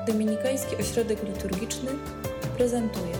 Dominikański Ośrodek Liturgiczny prezentuje.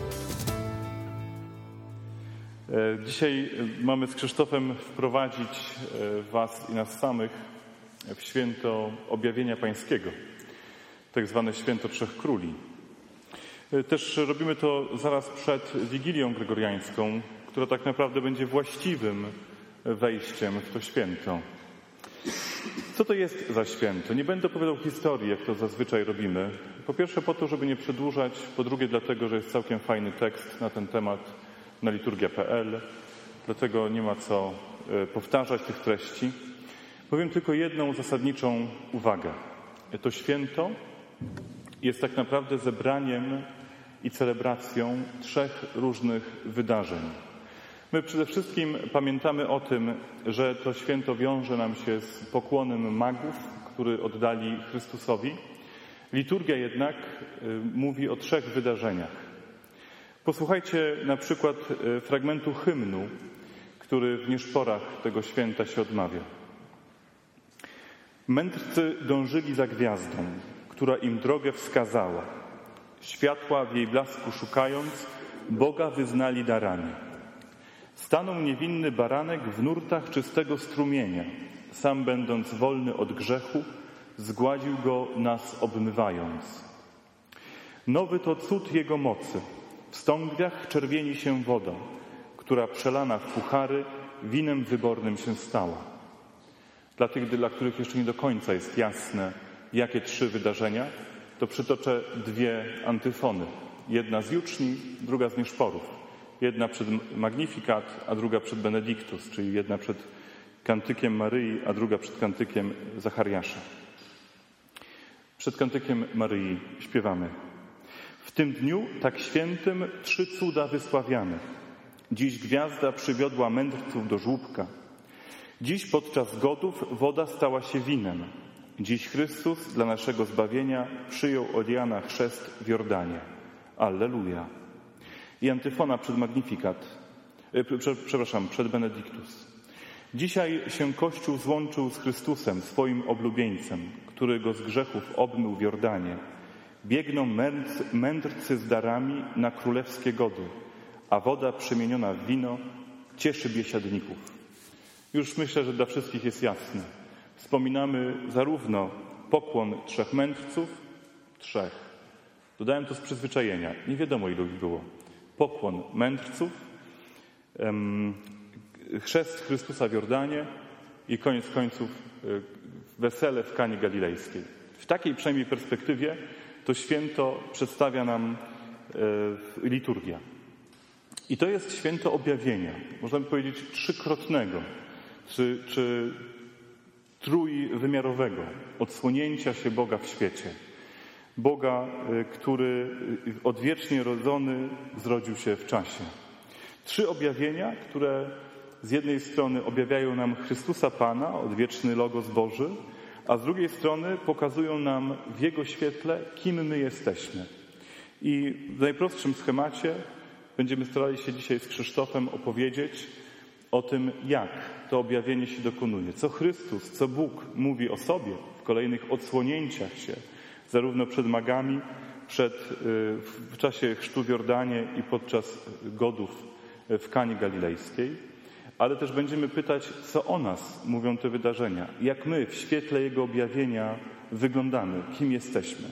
Dzisiaj mamy z Krzysztofem wprowadzić Was i nas samych w święto Objawienia Pańskiego, tak zwane święto Trzech Króli. Też robimy to zaraz przed Wigilią Gregoriańską, która tak naprawdę będzie właściwym wejściem w to święto. Co to jest za święto? Nie będę opowiadał historii, jak to zazwyczaj robimy. Po pierwsze po to, żeby nie przedłużać, po drugie dlatego, że jest całkiem fajny tekst na ten temat na liturgia.pl, dlatego nie ma co powtarzać tych treści. Powiem tylko jedną zasadniczą uwagę. To święto jest tak naprawdę zebraniem i celebracją trzech różnych wydarzeń. My przede wszystkim pamiętamy o tym, że to święto wiąże nam się z pokłonem magów, który oddali Chrystusowi. Liturgia jednak mówi o trzech wydarzeniach. Posłuchajcie na przykład fragmentu hymnu, który w nieszporach tego święta się odmawia. Mędrcy dążyli za gwiazdą, która im drogę wskazała. Światła w jej blasku szukając, Boga wyznali darami. Stanął niewinny baranek w nurtach czystego strumienia. Sam będąc wolny od grzechu, zgładził go nas obmywając. Nowy to cud jego mocy. W stągwiach czerwieni się woda, która przelana w puchary winem wybornym się stała. Dla tych, dla których jeszcze nie do końca jest jasne, jakie trzy wydarzenia, to przytoczę dwie antyfony. Jedna z Juczni, druga z Nieszporów. Jedna przed Magnificat, a druga przed Benedictus, czyli jedna przed kantykiem Maryi, a druga przed kantykiem Zachariasza. Przed kantykiem Maryi śpiewamy. W tym dniu tak świętym trzy cuda wysławiamy. Dziś gwiazda przywiodła mędrców do żłóbka. Dziś podczas godów woda stała się winem. Dziś Chrystus dla naszego zbawienia przyjął od Jana chrzest w Jordanie. Alleluja. I antyfona przed Magnificat, przed Benedictus. Dzisiaj się Kościół złączył z Chrystusem, swoim oblubieńcem, który go z grzechów obmył w Jordanie. Biegną mędrcy z darami na królewskie gody, a woda przemieniona w wino cieszy biesiadników. Już myślę, że dla wszystkich jest jasne. Wspominamy zarówno pokłon trzech mędrców, dodałem to z przyzwyczajenia, nie wiadomo ilu ich było. Pokłon mędrców, chrzest Chrystusa w Jordanie i koniec końców wesele w Kanie Galilejskiej. W takiej przynajmniej perspektywie to święto przedstawia nam liturgia. I to jest święto objawienia, można by powiedzieć trzykrotnego, czy trójwymiarowego odsłonięcia się Boga w świecie. Boga, który odwiecznie rodzony zrodził się w czasie. Trzy objawienia, które z jednej strony objawiają nam Chrystusa Pana, odwieczny Logos Boży, a z drugiej strony pokazują nam w Jego świetle, kim my jesteśmy. I w najprostszym schemacie będziemy starali się dzisiaj z Krzysztofem opowiedzieć o tym, jak to objawienie się dokonuje, co Chrystus, co Bóg mówi o sobie w kolejnych odsłonięciach się, zarówno przed magami, w czasie chrztu w Jordanie i podczas godów w Kanie Galilejskiej, ale też będziemy pytać, co o nas mówią te wydarzenia, jak my w świetle Jego objawienia wyglądamy, kim jesteśmy.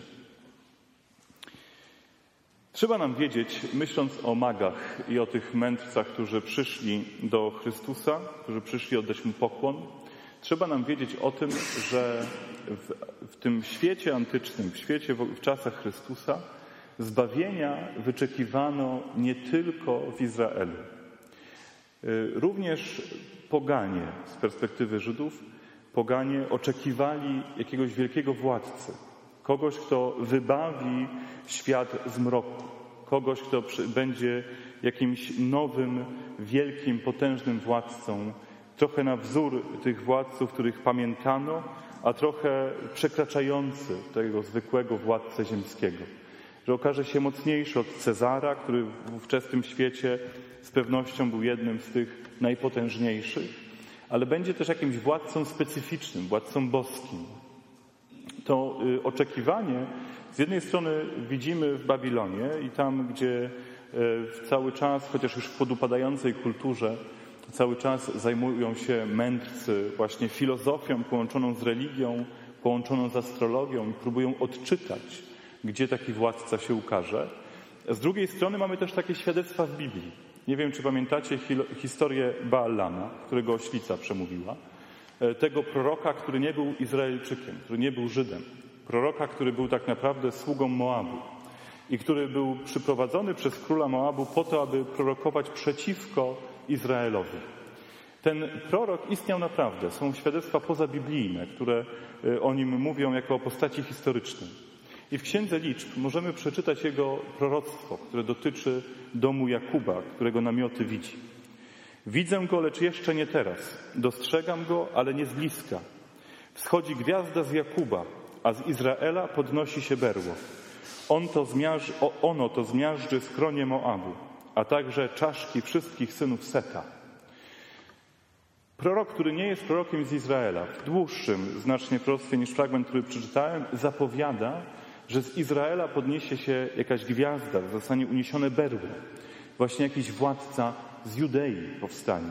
Trzeba nam wiedzieć, myśląc o magach i o tych mędrcach, którzy przyszli do Chrystusa, którzy przyszli oddać Mu pokłon, trzeba nam wiedzieć o tym, że w tym świecie antycznym, w czasach Chrystusa, zbawienia wyczekiwano nie tylko w Izraelu. Również poganie, z perspektywy Żydów, poganie oczekiwali jakiegoś wielkiego władcy, kogoś, kto wybawi świat z mroku, kogoś, kto będzie jakimś nowym, wielkim, potężnym władcą, trochę na wzór tych władców, których pamiętano, a trochę przekraczający tego zwykłego władcę ziemskiego. Że okaże się mocniejszy od Cezara, który w ówczesnym świecie z pewnością był jednym z tych najpotężniejszych, ale będzie też jakimś władcą specyficznym, władcą boskim. To oczekiwanie Z jednej strony widzimy w Babilonie i tam, gdzie cały czas, chociaż już w podupadającej kulturze, cały czas zajmują się mędrcy właśnie filozofią połączoną z religią, połączoną z astrologią i próbują odczytać, gdzie taki władca się ukaże. Z drugiej strony mamy też takie świadectwa w Biblii. Nie wiem, czy pamiętacie historię Baalama, którego oślica przemówiła. Tego proroka, który nie był Izraelczykiem, który nie był Żydem. Proroka, który był tak naprawdę sługą Moabu i który był przyprowadzony przez króla Moabu po to, aby prorokować przeciwko Izraelowi. Ten prorok istniał naprawdę. Są świadectwa pozabiblijne, które o nim mówią jako o postaci historycznej. I w Księdze Liczb możemy przeczytać jego proroctwo, które dotyczy domu Jakuba, którego namioty widzi. Widzę go, lecz jeszcze nie teraz. Dostrzegam go, ale nie z bliska. Wschodzi gwiazda z Jakuba, a z Izraela podnosi się berło. Ono to zmiażdży skronie Moabu, a także czaszki wszystkich synów Seta. Prorok, który nie jest prorokiem z Izraela, w dłuższym znacznie proroctwie niż fragment, który przeczytałem, zapowiada, że z Izraela podniesie się jakaś gwiazda, zostanie uniesione berło. Właśnie jakiś władca z Judei powstanie.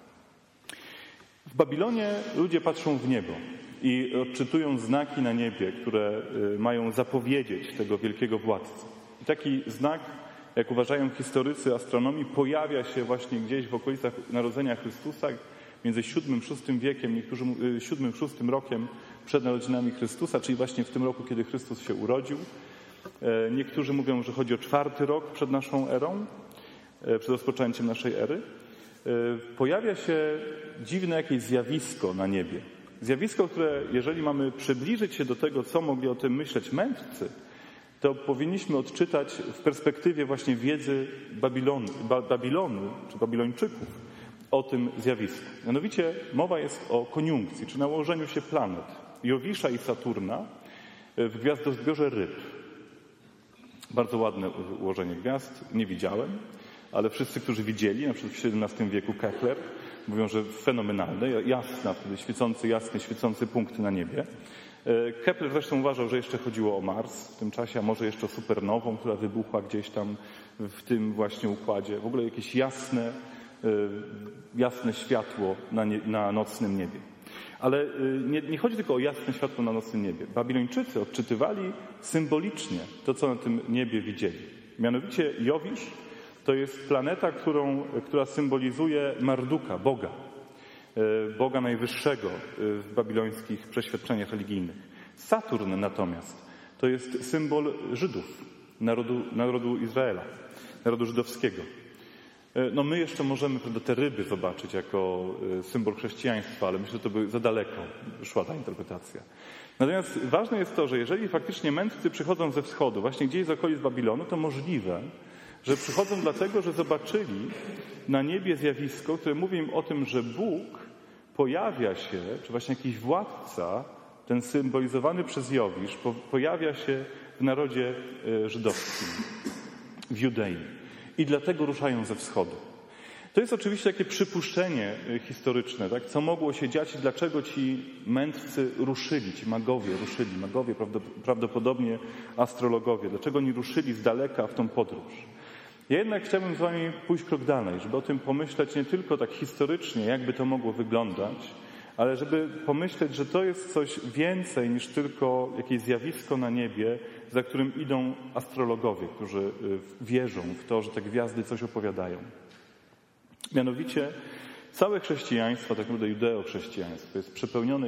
W Babilonie ludzie patrzą w niebo i odczytują znaki na niebie, które mają zapowiedzieć tego wielkiego władcę. I taki znak, jak uważają historycy astronomii, pojawia się właśnie gdzieś w okolicach narodzenia Chrystusa, między VII-VI wiekiem, niektórzy VII-VI rokiem przed narodzinami Chrystusa, czyli właśnie w tym roku, kiedy Chrystus się urodził. Niektórzy mówią, że chodzi o IV rok przed naszą erą, przed rozpoczęciem naszej ery. Pojawia się dziwne jakieś zjawisko na niebie. Zjawisko, które jeżeli mamy przybliżyć się do tego, co mogli o tym myśleć mędrcy, to powinniśmy odczytać w perspektywie właśnie wiedzy Babilonu czy Babilończyków o tym zjawisku. Mianowicie mowa jest o koniunkcji, czy nałożeniu się planet Jowisza i Saturna w gwiazdozbiorze ryb. Bardzo ładne ułożenie gwiazd, nie widziałem, ale wszyscy, którzy widzieli, na przykład w XVII wieku Kepler, mówią, że fenomenalne, jasna, wtedy świecący punkt na niebie. Kepler zresztą uważał, że jeszcze chodziło o Mars w tym czasie, a może jeszcze o supernową, która wybuchła gdzieś tam w tym właśnie układzie. W ogóle jakieś jasne światło na nocnym niebie. Ale nie chodzi tylko o jasne światło na nocnym niebie. Babilończycy odczytywali symbolicznie to, co na tym niebie widzieli. Mianowicie Jowisz to jest planeta, która symbolizuje Marduka, Boga najwyższego w babilońskich przeświadczeniach religijnych. Saturn natomiast to jest symbol Żydów, narodu Izraela, narodu żydowskiego. No my jeszcze możemy te ryby zobaczyć jako symbol chrześcijaństwa, ale myślę, że to by za daleko szła ta interpretacja. Natomiast ważne jest to, że jeżeli faktycznie mędrcy przychodzą ze wschodu, właśnie gdzieś z okolic Babilonu, to możliwe, że przychodzą dlatego, że zobaczyli na niebie zjawisko, które mówi im o tym, że Bóg pojawia się, czy właśnie jakiś władca, ten symbolizowany przez Jowisz, pojawia się w narodzie żydowskim, w Judei. I dlatego ruszają ze wschodu. To jest oczywiście takie przypuszczenie historyczne, tak? Co mogło się dziać i dlaczego ci mędrcy ruszyli, ci magowie prawdopodobnie astrologowie, dlaczego oni ruszyli z daleka w tą podróż. Ja jednak chciałbym z wami pójść krok dalej, żeby o tym pomyśleć nie tylko tak historycznie, jakby to mogło wyglądać, ale żeby pomyśleć, że to jest coś więcej niż tylko jakieś zjawisko na niebie, za którym idą astrologowie, którzy wierzą w to, że te gwiazdy coś opowiadają. Mianowicie całe chrześcijaństwo, tak naprawdę judeochrześcijaństwo, jest przepełnione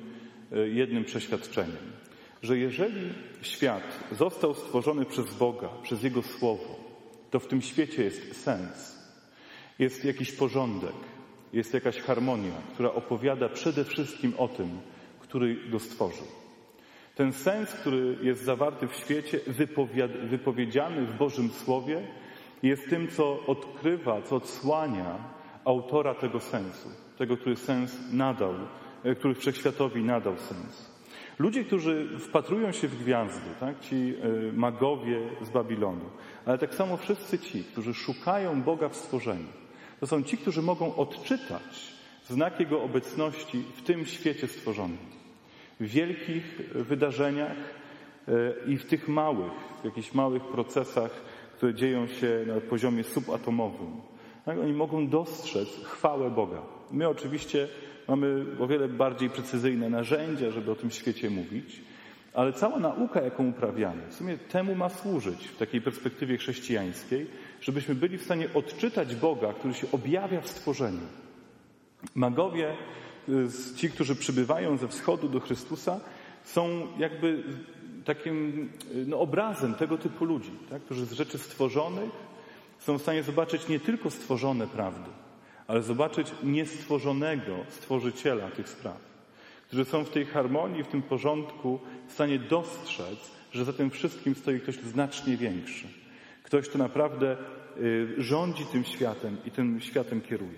jednym przeświadczeniem, że jeżeli świat został stworzony przez Boga, przez Jego Słowo, to w tym świecie jest sens, jest jakiś porządek, jest jakaś harmonia, która opowiada przede wszystkim o tym, który go stworzył. Ten sens, który jest zawarty w świecie, wypowiedziany w Bożym Słowie, jest tym, co odkrywa, co odsłania autora tego sensu, tego, który sens nadał, który wszechświatowi nadał sens. Ludzie, którzy wpatrują się w gwiazdy, tak? Ci magowie z Babilonu, ale tak samo wszyscy ci, którzy szukają Boga w stworzeniu, to są ci, którzy mogą odczytać znak Jego obecności w tym świecie stworzonym. W wielkich wydarzeniach, i w tych jakichś małych procesach, które dzieją się na poziomie subatomowym. Tak? Oni mogą dostrzec chwałę Boga. My oczywiście mamy o wiele bardziej precyzyjne narzędzia, żeby o tym świecie mówić, ale cała nauka, jaką uprawiamy, w sumie temu ma służyć w takiej perspektywie chrześcijańskiej, żebyśmy byli w stanie odczytać Boga, który się objawia w stworzeniu. Magowie, ci, którzy przybywają ze wschodu do Chrystusa, są jakby takim obrazem tego typu ludzi, tak? Którzy z rzeczy stworzonych są w stanie zobaczyć nie tylko stworzone prawdy, ale zobaczyć niestworzonego Stworzyciela tych spraw, którzy są w tej harmonii, w tym porządku w stanie dostrzec, że za tym wszystkim stoi ktoś znacznie większy. Ktoś, kto naprawdę rządzi tym światem i tym światem kieruje.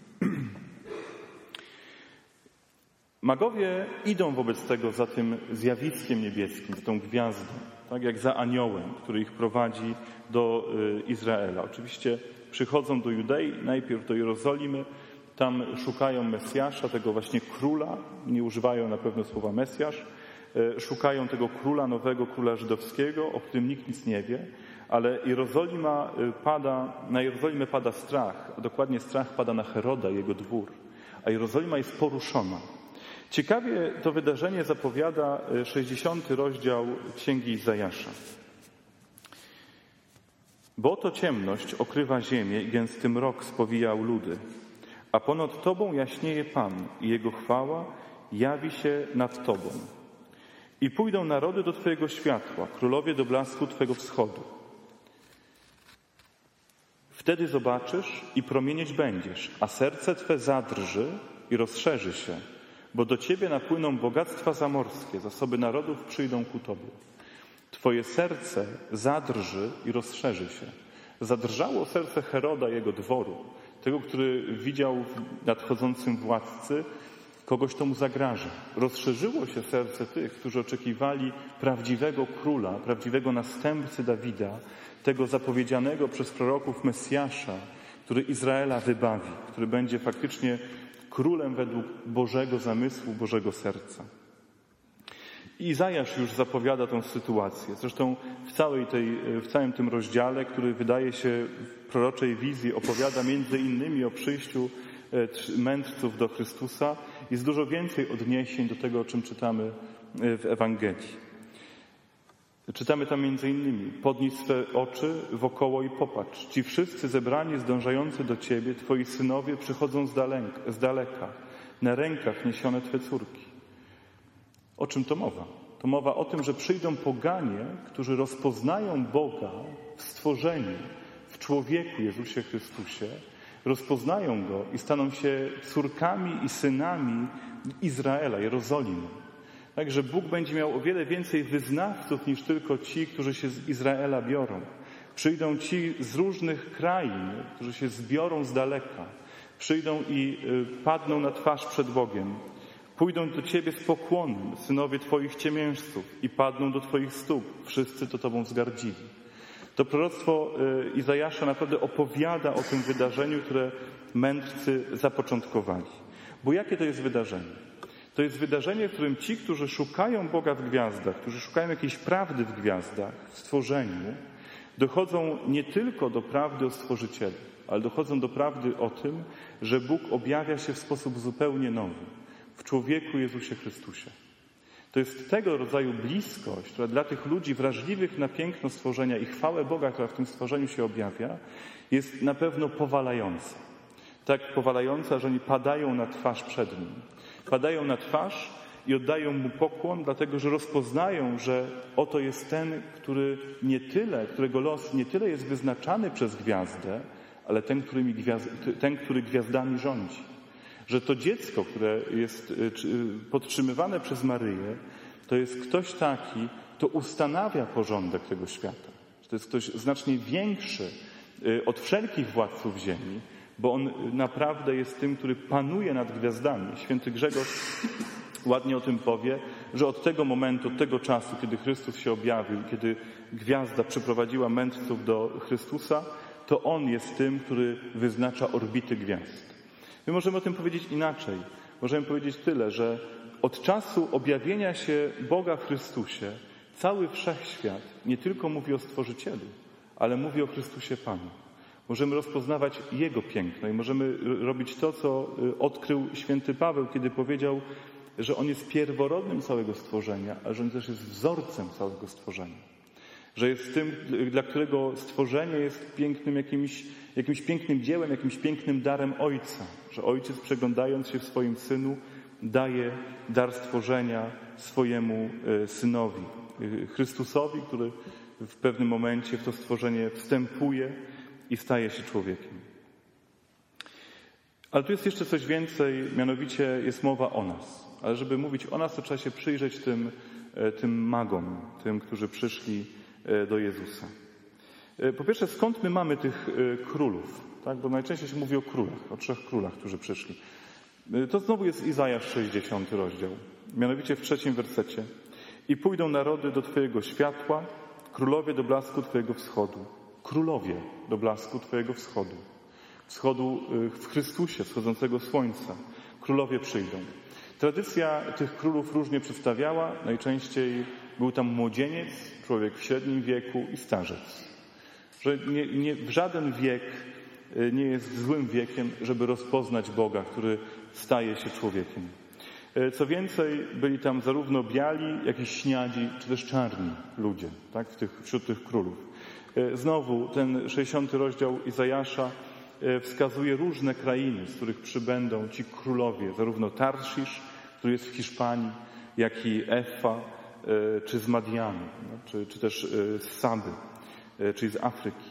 Magowie idą wobec tego za tym zjawiskiem niebieskim, z tą gwiazdą, tak jak za aniołem, który ich prowadzi do Izraela. Oczywiście przychodzą do Judei, najpierw do Jerozolimy, tam szukają Mesjasza, tego właśnie króla, nie używają na pewno słowa Mesjasz, szukają tego króla, nowego króla żydowskiego, o którym nikt nic nie wie, ale na Jerozolimę pada strach, a dokładnie strach pada na Heroda i jego dwór, a Jerozolima jest poruszona. Ciekawie to wydarzenie zapowiada 60. rozdział Księgi Izajasza. Bo oto ciemność okrywa ziemię i gęsty mrok spowijał ludy, a ponad Tobą jaśnieje Pan i Jego chwała jawi się nad Tobą. I pójdą narody do Twojego światła, królowie do blasku Twego wschodu. Wtedy zobaczysz i promienieć będziesz, a serce Twe zadrży i rozszerzy się, bo do Ciebie napłyną bogactwa zamorskie, zasoby narodów przyjdą ku Tobie. Twoje serce zadrży i rozszerzy się. Zadrżało serce Heroda i jego dworu, tego, który widział w nadchodzącym władcy kogoś, kto mu zagraża. Rozszerzyło się serce tych, którzy oczekiwali prawdziwego króla, prawdziwego następcy Dawida, tego zapowiedzianego przez proroków Mesjasza, który Izraela wybawi, który będzie faktycznie królem według Bożego zamysłu, Bożego serca. Izajasz już zapowiada tę sytuację. Zresztą w całym tym rozdziale, który wydaje się w proroczej wizji opowiada między innymi o przyjściu mędrców do Chrystusa, jest dużo więcej odniesień do tego, o czym czytamy w Ewangelii. Czytamy tam między innymi: podnieś swe oczy wokoło i popatrz. Ci wszyscy zebrani zdążający do Ciebie, Twoi synowie przychodzą z daleka, na rękach niesione Twe córki. O czym to mowa? To mowa o tym, że przyjdą poganie, którzy rozpoznają Boga w stworzeniu, w człowieku Jezusie Chrystusie, rozpoznają Go i staną się córkami i synami Izraela, Jerozolimy. Także Bóg będzie miał o wiele więcej wyznawców niż tylko ci, którzy się z Izraela biorą. Przyjdą ci z różnych krain, którzy się zbiorą z daleka. Przyjdą i padną na twarz przed Bogiem. Pójdą do Ciebie z pokłonem, synowie Twoich ciemiężców, i padną do Twoich stóp. Wszyscy to Tobą wzgardzili. To proroctwo Izajasza naprawdę opowiada o tym wydarzeniu, które mędrcy zapoczątkowali. Bo jakie to jest wydarzenie? To jest wydarzenie, w którym ci, którzy szukają Boga w gwiazdach, którzy szukają jakiejś prawdy w gwiazdach, w stworzeniu, dochodzą nie tylko do prawdy o Stworzycielu, ale dochodzą do prawdy o tym, że Bóg objawia się w sposób zupełnie nowy w człowieku Jezusie Chrystusie. To jest tego rodzaju bliskość, która dla tych ludzi wrażliwych na piękno stworzenia i chwałę Boga, która w tym stworzeniu się objawia, jest na pewno powalająca. Tak powalająca, że oni padają na twarz przed Nim. Padają na twarz i oddają Mu pokłon, dlatego że rozpoznają, że oto jest ten, którego los nie tyle jest wyznaczany przez gwiazdę, ale ten, który gwiazdami rządzi. Że to dziecko, które jest podtrzymywane przez Maryję, to jest ktoś taki, kto ustanawia porządek tego świata. Że to jest ktoś znacznie większy od wszelkich władców ziemi, bo on naprawdę jest tym, który panuje nad gwiazdami. Święty Grzegorz ładnie o tym powie, że od tego momentu, od tego czasu, kiedy Chrystus się objawił, kiedy gwiazda przyprowadziła mędrców do Chrystusa, to On jest tym, który wyznacza orbity gwiazd. My możemy o tym powiedzieć inaczej. Możemy powiedzieć tyle, że od czasu objawienia się Boga w Chrystusie cały wszechświat nie tylko mówi o Stworzycielu, ale mówi o Chrystusie Panu. Możemy rozpoznawać Jego piękno i możemy robić to, co odkrył święty Paweł, kiedy powiedział, że On jest pierworodnym całego stworzenia, a że On też jest wzorcem całego stworzenia. Że jest tym, dla którego stworzenie jest pięknym jakimś pięknym dziełem, jakimś pięknym darem Ojca. Że Ojciec, przeglądając się w swoim Synu, daje dar stworzenia swojemu Synowi, Chrystusowi, który w pewnym momencie w to stworzenie wstępuje i staje się człowiekiem. Ale tu jest jeszcze coś więcej, mianowicie jest mowa o nas. Ale żeby mówić o nas, to trzeba się przyjrzeć tym magom, tym, którzy przyszli do Jezusa. Po pierwsze, skąd my mamy tych królów? Tak? Bo najczęściej się mówi o królach, o 3 królach, którzy przyszli. To znowu jest Izajasz 60 rozdział. Mianowicie w 3 wersecie. I pójdą narody do Twojego światła, królowie do blasku Twojego wschodu. Królowie do blasku Twojego wschodu. Wschodu w Chrystusie, wschodzącego słońca. Królowie przyjdą. Tradycja tych królów różnie przedstawiała. Najczęściej był tam młodzieniec, człowiek w średnim wieku i starzec. Że w żaden wiek nie jest złym wiekiem, żeby rozpoznać Boga, który staje się człowiekiem. Co więcej, byli tam zarówno biali, jak i śniadzi, czy też czarni ludzie, tak, wśród tych królów. Znowu ten 60 rozdział Izajasza wskazuje różne krainy, z których przybędą ci królowie, zarówno Tarszisz, który jest w Hiszpanii, jak i Efa, czy z Madianu, czy też z Sady, czyli z Afryki.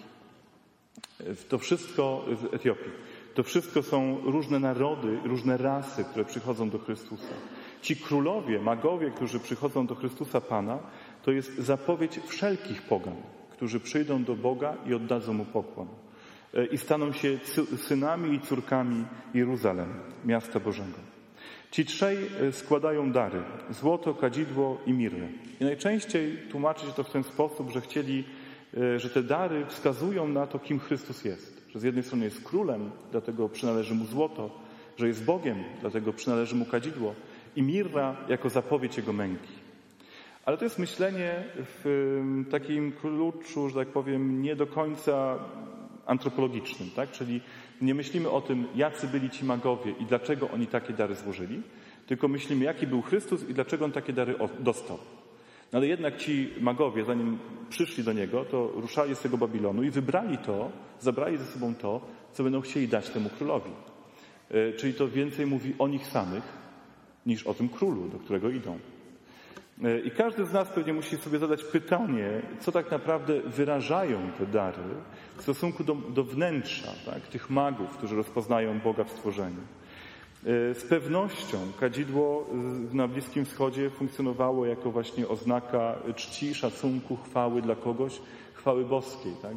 To wszystko z Etiopii. To wszystko są różne narody, różne rasy, które przychodzą do Chrystusa. Ci królowie, magowie, którzy przychodzą do Chrystusa Pana, to jest zapowiedź wszelkich pogan, którzy przyjdą do Boga i oddadzą Mu pokłon. I staną się synami i córkami Jeruzalem, miasta Bożego. Ci 3 składają dary: złoto, kadzidło i mirrę. I najczęściej tłumaczy się to w ten sposób, że chcieli, że te dary wskazują na to, kim Chrystus jest. Że z jednej strony jest królem, dlatego przynależy Mu złoto, że jest Bogiem, dlatego przynależy Mu kadzidło i mirra jako zapowiedź Jego męki. Ale to jest myślenie w takim kluczu, że tak powiem, nie do końca antropologicznym, tak? Czyli nie myślimy o tym, jacy byli ci magowie i dlaczego oni takie dary złożyli, tylko myślimy, jaki był Chrystus i dlaczego on takie dary dostał. No ale jednak ci magowie, zanim przyszli do Niego, to ruszali z tego Babilonu i zabrali ze sobą to, co będą chcieli dać temu królowi. Czyli to więcej mówi o nich samych, niż o tym królu, do którego idą. I każdy z nas pewnie musi sobie zadać pytanie, co tak naprawdę wyrażają te dary w stosunku do wnętrza, tak, tych magów, którzy rozpoznają Boga w stworzeniu. Z pewnością kadzidło na Bliskim Wschodzie funkcjonowało jako właśnie oznaka czci, szacunku, chwały dla kogoś, chwały boskiej. Tak?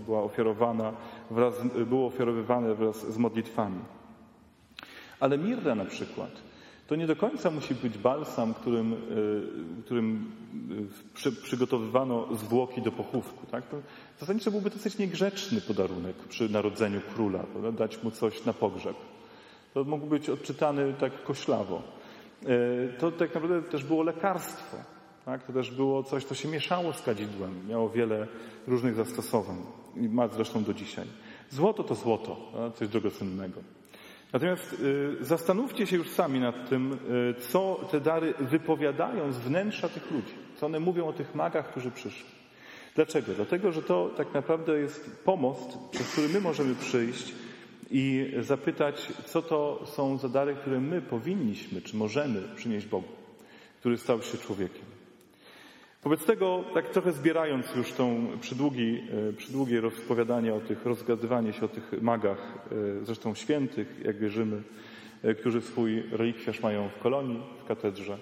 Było ofiarowywane wraz z modlitwami. Ale mirra na przykład to nie do końca musi być balsam, którym przygotowywano zwłoki do pochówku. Tak? To zasadniczo byłby dosyć niegrzeczny podarunek przy narodzeniu króla, prawda? Dać mu coś na pogrzeb. To mógł być odczytany tak koślawo. To tak naprawdę też było lekarstwo. Tak? To też było coś, co się mieszało z kadzidłem. Miało wiele różnych zastosowań. I ma zresztą do dzisiaj. Złoto to złoto, coś drogocennego. Natomiast zastanówcie się już sami nad tym, co te dary wypowiadają z wnętrza tych ludzi. Co one mówią o tych magach, którzy przyszli. Dlaczego? Dlatego, że to tak naprawdę jest pomost, przez który my możemy przyjść i zapytać, co to są za dary, które my powinniśmy, czy możemy przynieść Bogu, który stał się człowiekiem. Wobec tego, tak trochę zbierając już tą przydługie rozpowiadanie o tych, rozgadywanie się o tych magach, zresztą świętych, jak wierzymy, którzy swój relikwiarz mają w Kolonii, w katedrze.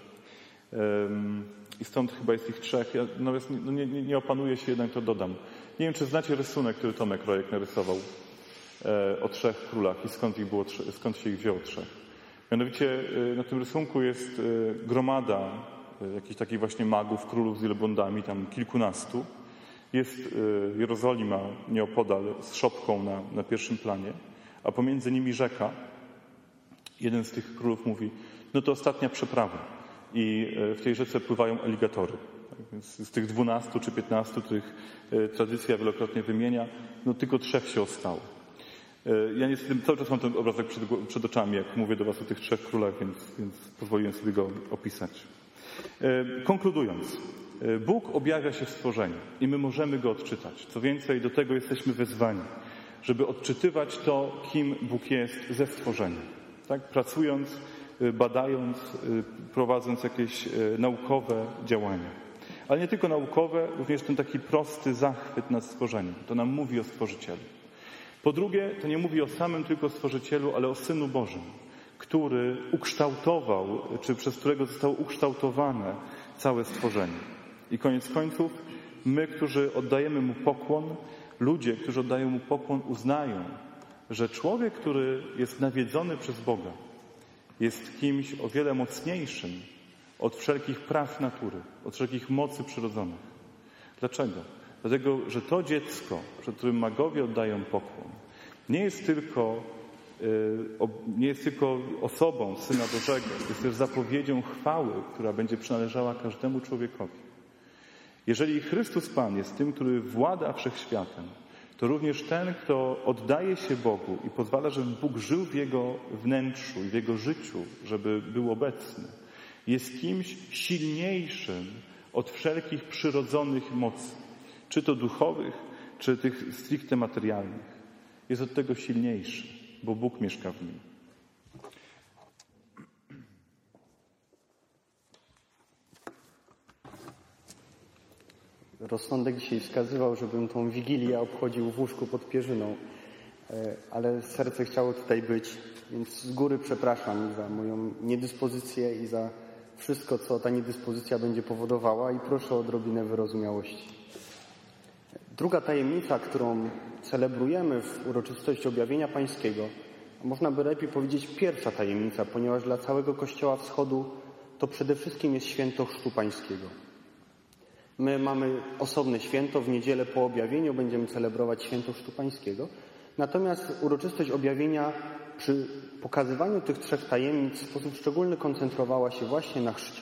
I stąd chyba jest ich 3. Ja natomiast nie opanuję się, jednak to dodam. Nie wiem, czy znacie rysunek, który Tomek Rojek narysował o 3 królach i skąd się ich wzięło 3. Mianowicie na tym rysunku jest gromada jakichś takich właśnie magów, królów z wielbłądami, tam kilkunastu. Jest Jerozolima nieopodal z szopką na pierwszym planie, a pomiędzy nimi rzeka. Jeden z tych królów mówi, no to ostatnia przeprawa i w tej rzece pływają aligatory. Tak więc z tych 12 czy 15, których tradycja wielokrotnie wymienia, no tylko 3 się ostało. Ja niestety cały czas mam ten obrazek przed oczami, jak mówię do was o tych 3 królach, więc pozwoliłem sobie go opisać. Konkludując, Bóg objawia się w stworzeniu i my możemy Go odczytać. Co więcej, do tego jesteśmy wezwani, żeby odczytywać to, kim Bóg jest ze stworzenia. Tak? Pracując, badając, prowadząc jakieś naukowe działania. Ale nie tylko naukowe, również ten taki prosty zachwyt nad stworzeniem. To nam mówi o Stworzycielu. Po drugie, to nie mówi o samym tylko Stworzycielu, ale o Synu Bożym, który ukształtował, czy przez którego zostało ukształtowane całe stworzenie. I koniec końców, my, którzy oddajemy Mu pokłon, ludzie, którzy oddają Mu pokłon, uznają, że człowiek, który jest nawiedzony przez Boga, jest kimś o wiele mocniejszym od wszelkich praw natury, od wszelkich mocy przyrodzonych. Dlaczego? Dlatego, że to dziecko, przed którym magowie oddają pokłon, nie jest tylko osobą Syna Bożego, jest też zapowiedzią chwały, która będzie przynależała każdemu człowiekowi. Jeżeli Chrystus Pan jest tym, który włada wszechświatem, to również ten, kto oddaje się Bogu i pozwala, żeby Bóg żył w jego wnętrzu i w jego życiu, żeby był obecny, jest kimś silniejszym od wszelkich przyrodzonych mocy, czy to duchowych, czy tych stricte materialnych. Jest od tego silniejszy, bo Bóg mieszka w nim. Rozsądek dzisiaj wskazywał, żebym tą Wigilię obchodził w łóżku pod pierzyną, ale serce chciało tutaj być, więc z góry przepraszam za moją niedyspozycję i za wszystko, co ta niedyspozycja będzie powodowała i proszę o odrobinę wyrozumiałości. Druga tajemnica, którą celebrujemy w uroczystości Objawienia Pańskiego, można by lepiej powiedzieć pierwsza tajemnica, ponieważ dla całego Kościoła Wschodu to przede wszystkim jest święto Chrztu Pańskiego. My mamy osobne święto, w niedzielę po objawieniu będziemy celebrować święto Chrztu Pańskiego. Natomiast uroczystość objawienia przy pokazywaniu tych 3 tajemnic w sposób szczególny koncentrowała się właśnie na chrzcie.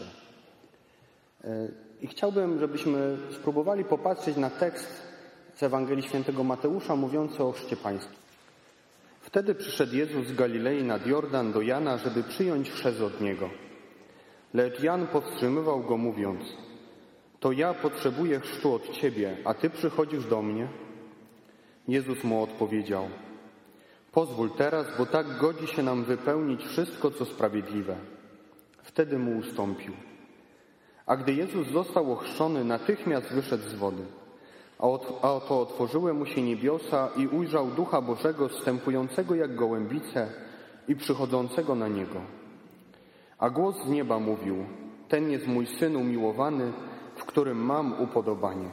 I chciałbym, żebyśmy spróbowali popatrzeć na tekst z Ewangelii Świętego Mateusza mówiący o chrzcie pańskim. Wtedy przyszedł Jezus z Galilei nad Jordan do Jana, żeby przyjąć chrzest od Niego. Lecz Jan powstrzymywał go mówiąc: to ja potrzebuję chrztu od Ciebie, a Ty przychodzisz do mnie? Jezus mu odpowiedział: pozwól teraz, bo tak godzi się nam wypełnić wszystko, co sprawiedliwe. Wtedy mu ustąpił. A gdy Jezus został ochrzczony, natychmiast wyszedł z wody. A oto otworzyły mu się niebiosa i ujrzał Ducha Bożego zstępującego jak gołębice i przychodzącego na Niego. A głos z nieba mówił: ten jest mój Syn umiłowany, w którym mam upodobanie.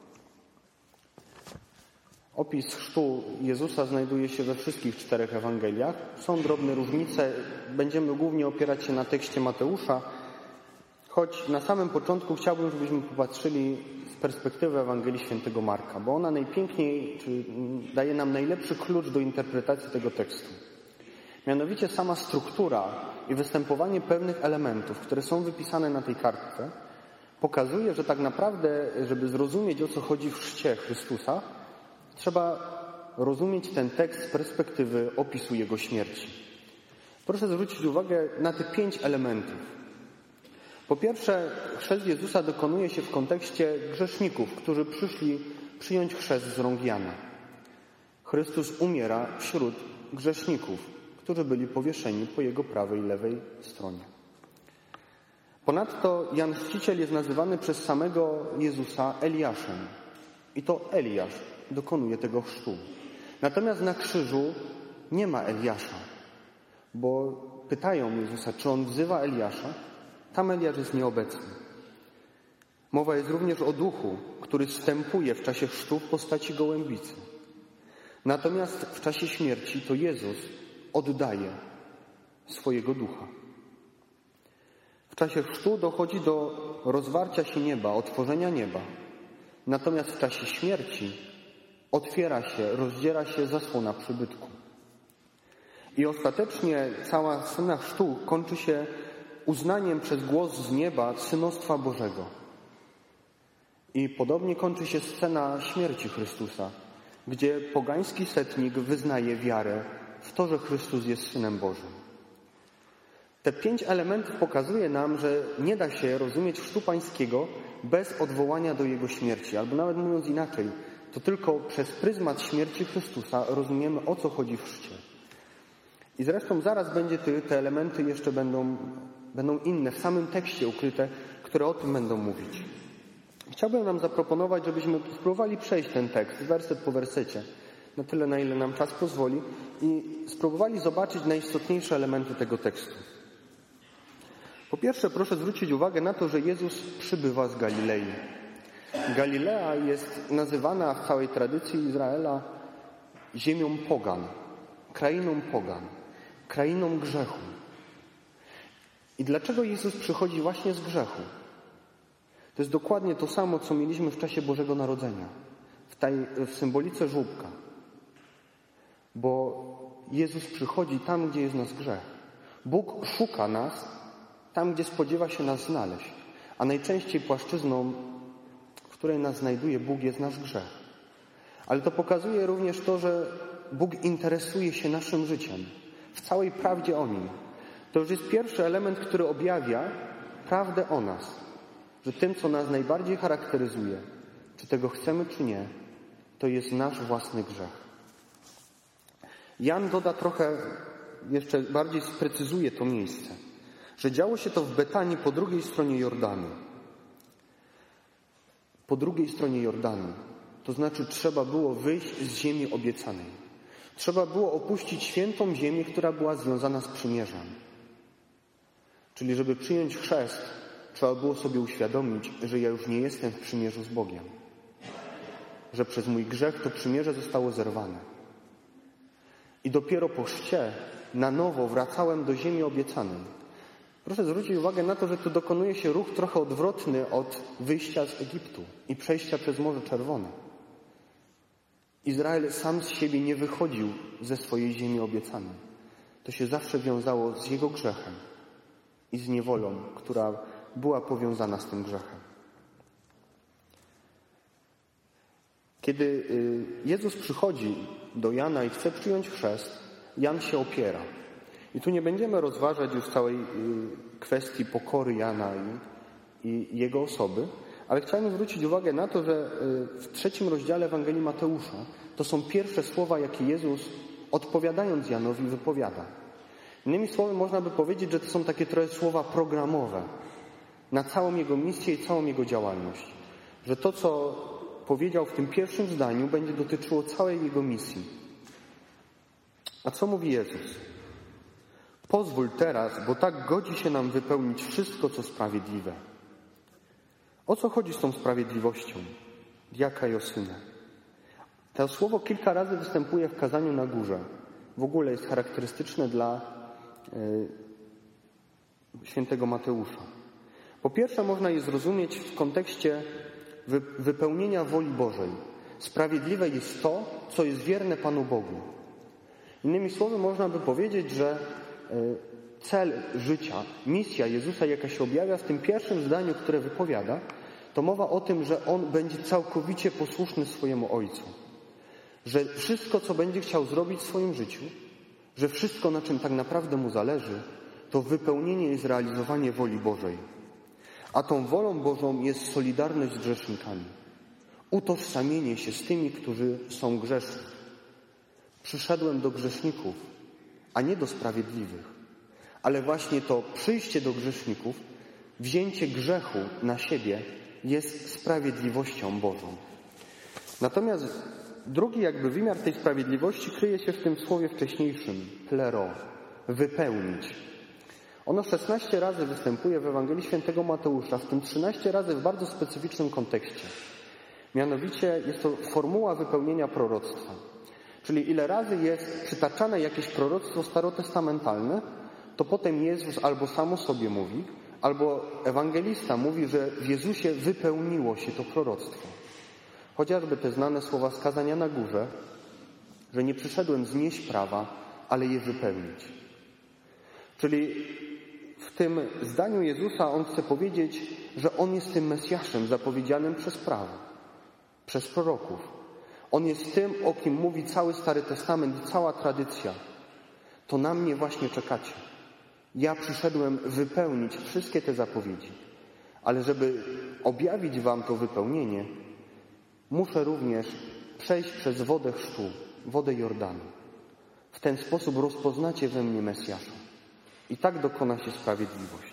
Opis chrztu Jezusa znajduje się we wszystkich 4 Ewangeliach. Są drobne różnice. Będziemy głównie opierać się na tekście Mateusza, choć na samym początku chciałbym, żebyśmy popatrzyli z perspektywy Ewangelii Świętego Marka, bo ona najpiękniej, daje nam najlepszy klucz do interpretacji tego tekstu. Mianowicie sama struktura i występowanie pewnych elementów, które są wypisane na tej kartce, pokazuje, że tak naprawdę, żeby zrozumieć, o co chodzi w chrzcie Chrystusa, trzeba rozumieć ten tekst z perspektywy opisu Jego śmierci. Proszę zwrócić uwagę na te 5 elementów. Po pierwsze, chrzest Jezusa dokonuje się w kontekście grzeszników, którzy przyszli przyjąć chrzest z rąk Jana. Chrystus umiera wśród grzeszników, którzy byli powieszeni po Jego prawej i lewej stronie. Ponadto Jan Chrzciciel jest nazywany przez samego Jezusa Eliaszem. I to Eliasz dokonuje tego chrztu. Natomiast na krzyżu nie ma Eliasza, bo pytają Jezusa, czy on wzywa Eliasza. Tam Eliasz jest nieobecny. Mowa jest również o duchu, który wstępuje w czasie chrztu w postaci gołębicy. Natomiast w czasie śmierci to Jezus oddaje swojego ducha. W czasie chrztu dochodzi do rozwarcia się nieba, otworzenia nieba. Natomiast w czasie śmierci otwiera się, rozdziera się zasłona przybytku. I ostatecznie cała scena chrztu kończy się uznaniem przez głos z nieba synostwa Bożego. I podobnie kończy się scena śmierci Chrystusa, gdzie pogański setnik wyznaje wiarę w to, że Chrystus jest Synem Bożym. Te 5 elementów pokazuje nam, że nie da się rozumieć chrztu pańskiego bez odwołania do Jego śmierci. Albo nawet mówiąc inaczej, to tylko przez pryzmat śmierci Chrystusa rozumiemy, o co chodzi w chrzcie. I zresztą zaraz będzie te elementy jeszcze będą inne, w samym tekście ukryte, które o tym będą mówić. Chciałbym nam zaproponować, żebyśmy spróbowali przejść ten tekst, werset po wersecie, na tyle, na ile nam czas pozwoli, i spróbowali zobaczyć najistotniejsze elementy tego tekstu. Po pierwsze, proszę zwrócić uwagę na to, że Jezus przybywa z Galilei. Galilea jest nazywana w całej tradycji Izraela ziemią pogan, krainą grzechu. I dlaczego Jezus przychodzi właśnie z grzechu? To jest dokładnie to samo, co mieliśmy w czasie Bożego Narodzenia, w symbolice żłóbka. Bo Jezus przychodzi tam, gdzie jest nasz grzech. Bóg szuka nas tam, gdzie spodziewa się nas znaleźć. A najczęściej płaszczyzną, w której nas znajduje Bóg, jest nasz grzech. Ale to pokazuje również to, że Bóg interesuje się naszym życiem, w całej prawdzie o Nim. To już jest pierwszy element, który objawia prawdę o nas. Że tym, co nas najbardziej charakteryzuje, czy tego chcemy, czy nie, to jest nasz własny grzech. Jan doda trochę, jeszcze bardziej sprecyzuje to miejsce, że działo się to w Betanii po drugiej stronie Jordanu. Po drugiej stronie Jordanu. To znaczy trzeba było wyjść z ziemi obiecanej. Trzeba było opuścić świętą ziemię, która była związana z przymierzem. Czyli żeby przyjąć chrzest, trzeba było sobie uświadomić, że ja już nie jestem w przymierzu z Bogiem. Że przez mój grzech to przymierze zostało zerwane. I dopiero po chrzcie na nowo wracałem do ziemi obiecanej. Proszę zwrócić uwagę na to, że tu dokonuje się ruch trochę odwrotny od wyjścia z Egiptu i przejścia przez Morze Czerwone. Izrael sam z siebie nie wychodził ze swojej ziemi obiecanej. To się zawsze wiązało z jego grzechem i z niewolą, która była powiązana z tym grzechem. Kiedy Jezus przychodzi do Jana i chce przyjąć chrzest, Jan się opiera. I tu nie będziemy rozważać już całej kwestii pokory Jana i jego osoby, ale chciałem zwrócić uwagę na to, że w 3 rozdziale Ewangelii Mateusza to są pierwsze słowa, jakie Jezus, odpowiadając Janowi, wypowiada. Innymi słowy, można by powiedzieć, że to są takie trochę słowa programowe na całą jego misję i całą jego działalność. Że to, co powiedział w tym pierwszym zdaniu, będzie dotyczyło całej jego misji. A co mówi Jezus? Pozwól teraz, bo tak godzi się nam wypełnić wszystko, co sprawiedliwe. O co chodzi z tą sprawiedliwością? Diaka i osynę. To słowo kilka razy występuje w kazaniu na górze. W ogóle jest charakterystyczne dla świętego Mateusza. Po pierwsze, można je zrozumieć w kontekście wypełnienia woli Bożej. Sprawiedliwe jest to, co jest wierne Panu Bogu. Innymi słowy, można by powiedzieć, że cel życia, misja Jezusa, jaka się objawia w tym pierwszym zdaniu, które wypowiada, to mowa o tym, że On będzie całkowicie posłuszny swojemu Ojcu. Że wszystko, co będzie chciał zrobić w swoim życiu, że wszystko, na czym tak naprawdę Mu zależy, to wypełnienie i zrealizowanie woli Bożej. A tą wolą Bożą jest solidarność z grzesznikami. Utożsamienie się z tymi, którzy są grzeszni. Przyszedłem do grzeszników, a nie do sprawiedliwych. Ale właśnie to przyjście do grzeszników, wzięcie grzechu na siebie jest sprawiedliwością Bożą. Natomiast drugi jakby wymiar tej sprawiedliwości kryje się w tym słowie wcześniejszym, plero, wypełnić. Ono 16 razy występuje w Ewangelii Świętego Mateusza, w tym 13 razy w bardzo specyficznym kontekście. Mianowicie jest to formuła wypełnienia proroctwa. Czyli ile razy jest przytaczane jakieś proroctwo starotestamentalne, to potem Jezus albo sam o sobie mówi, albo ewangelista mówi, że w Jezusie wypełniło się to proroctwo. Chociażby te znane słowa z kazania na górze, że nie przyszedłem znieść prawa, ale je wypełnić. Czyli w tym zdaniu Jezusa On chce powiedzieć, że On jest tym Mesjaszem zapowiedzianym przez prawo, przez proroków. On jest tym, o kim mówi cały Stary Testament i cała tradycja. To na mnie właśnie czekacie. Ja przyszedłem wypełnić wszystkie te zapowiedzi. Ale żeby objawić wam to wypełnienie, muszę również przejść przez wodę chrztu, wodę Jordanu. W ten sposób rozpoznacie we mnie Mesjasza. I tak dokona się sprawiedliwość.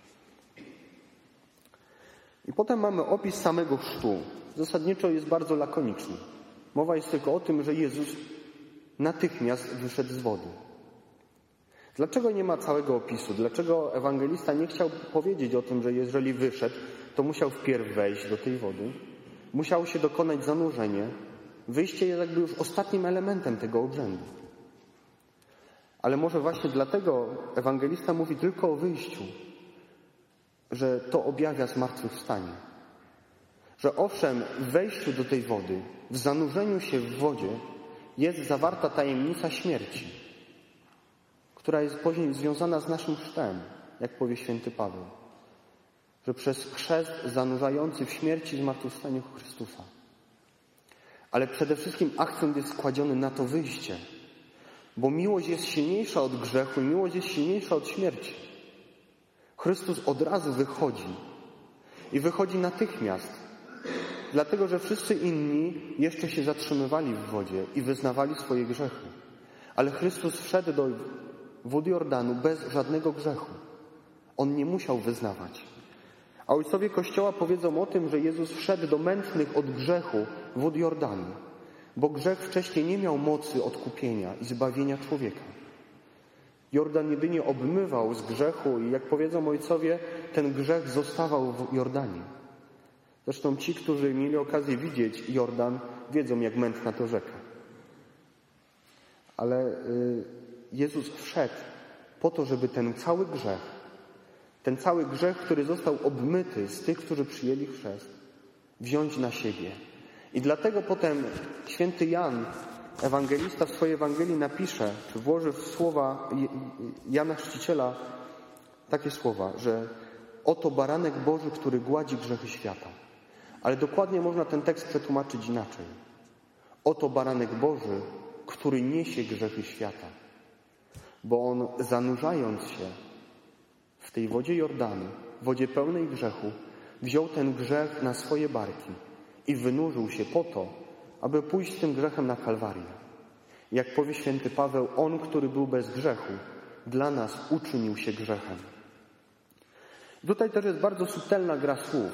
I potem mamy opis samego chrztu. Zasadniczo jest bardzo lakoniczny. Mowa jest tylko o tym, że Jezus natychmiast wyszedł z wody. Dlaczego nie ma całego opisu? Dlaczego ewangelista nie chciał powiedzieć o tym, że jeżeli wyszedł, to musiał wpierw wejść do tej wody? Musiało się dokonać zanurzenie. Wyjście jest jakby już ostatnim elementem tego obrzędu. Ale może właśnie dlatego ewangelista mówi tylko o wyjściu, że to objawia zmartwychwstanie. Że owszem, w wejściu do tej wody, w zanurzeniu się w wodzie jest zawarta tajemnica śmierci, która jest później związana z naszym chrztem, jak powie święty Paweł. Że przez chrzest zanurzający w śmierci i zmartwychwstaniu Chrystusa. Ale przede wszystkim akcent jest składziony na to wyjście, bo miłość jest silniejsza od grzechu i miłość jest silniejsza od śmierci. Chrystus od razu wychodzi i wychodzi natychmiast, dlatego że wszyscy inni jeszcze się zatrzymywali w wodzie i wyznawali swoje grzechy. Ale Chrystus wszedł do wód Jordanu bez żadnego grzechu. On nie musiał wyznawać. A ojcowie Kościoła powiedzą o tym, że Jezus wszedł do mętnych od grzechu wód Jordanu, bo grzech wcześniej nie miał mocy odkupienia i zbawienia człowieka. Jordan jedynie obmywał z grzechu i jak powiedzą ojcowie, ten grzech zostawał w Jordanie. Zresztą ci, którzy mieli okazję widzieć Jordan, wiedzą, jak mętna to rzeka. Ale Jezus wszedł po to, żeby ten cały grzech, który został obmyty z tych, którzy przyjęli chrzest, wziąć na siebie. I dlatego potem święty Jan, ewangelista, w swojej Ewangelii napisze, czy włoży w słowa Jana Chrzciciela takie słowa, że oto baranek Boży, który gładzi grzechy świata. Ale dokładnie można ten tekst przetłumaczyć inaczej. Oto baranek Boży, który niesie grzechy świata. Bo on, zanurzając się w tej wodzie Jordanu, wodzie pełnej grzechu, wziął ten grzech na swoje barki i wynurzył się po to, aby pójść z tym grzechem na Kalwarię. Jak powie święty Paweł, on, który był bez grzechu, dla nas uczynił się grzechem. Tutaj też jest bardzo subtelna gra słów.